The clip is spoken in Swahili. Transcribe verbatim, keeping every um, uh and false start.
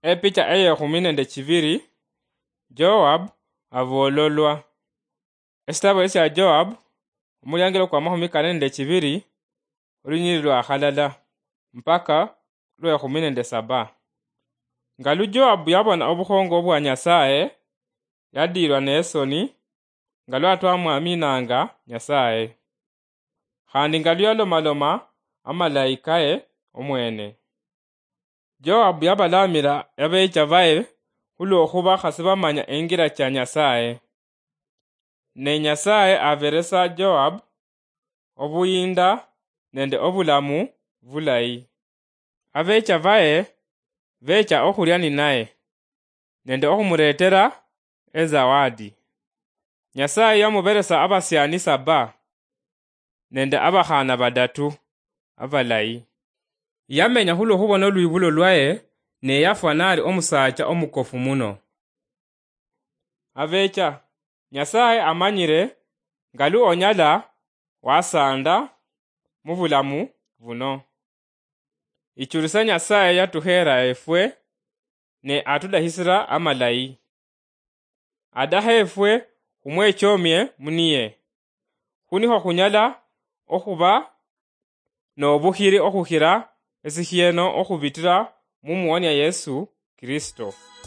Epicha eye khumine nde chiviri, Joab avololwa. Esitabo esya Joab, omulyango kwa mahumi kane nde chiviri, olunyiri lwa khalala, mpaka lwe khumine nde saba. Ngalu Joab yabona obukhongo bwa Nyasaye, yadirwa nesoni, ngalu atwamwaminanga Nyasaye. Khandi ngalu yalomaloma amalaikaye omwene. Joab yabalamila yabecha bae khulwekhuba khasi bamanya engira cha Nyasaye. Ne Nyasaye averesa Joab obuyinda nende obulamu bulayi. Abecha bae becha okhulya ni naye nende okhumuretera ezawadi. Nyasaye yamuberesa abasyani saba nende abakhana badatu abalayi. Yamenya khulwokhubona lwibulo lwaye ne yafwa nali omusacha omukofu muno. Abecha Nyasaye amanyire ngalu onyala wasanda mubulamu buno. Ichurisa Nyasaye yatukhera efwe ne atudahisira amalayi. Adaha efwe khumwechomye muniye. Khuniho khunyala okhuba nobukhiri okhukhira esikhieno okhubitira mumuwonya Yesu Kristo.